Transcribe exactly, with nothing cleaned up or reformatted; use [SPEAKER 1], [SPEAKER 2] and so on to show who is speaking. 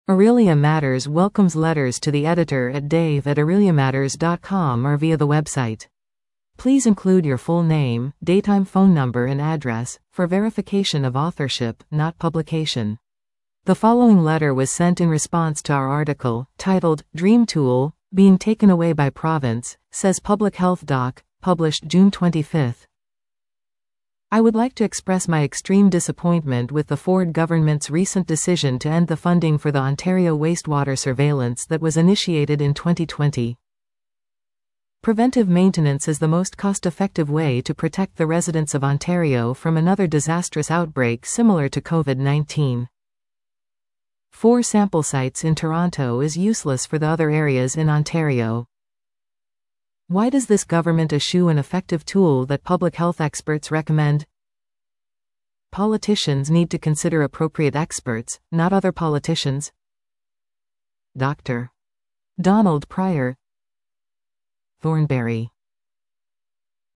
[SPEAKER 1] Aurelia Matters welcomes letters to the editor at dave at aurelia matters dot com or via the website. Please include your full name, daytime phone number and address, for verification of authorship, not publication. The following letter was sent in response to our article, titled, Dream Tool, Being Taken Away by Province, says Public Health Doc, published June twenty-fifth. I would like to express my extreme disappointment with the Ford government's recent decision to end the funding for the Ontario wastewater surveillance that was initiated in twenty twenty. Preventive maintenance is the most cost-effective way to protect the residents of Ontario from another disastrous outbreak similar to COVID nineteen. Four sample sites in Toronto is useless for the other areas in Ontario. Why does this government eschew an effective tool that public health experts recommend? Politicians need to consider appropriate experts, not other politicians. Doctor Donald Pryor, Thornberry.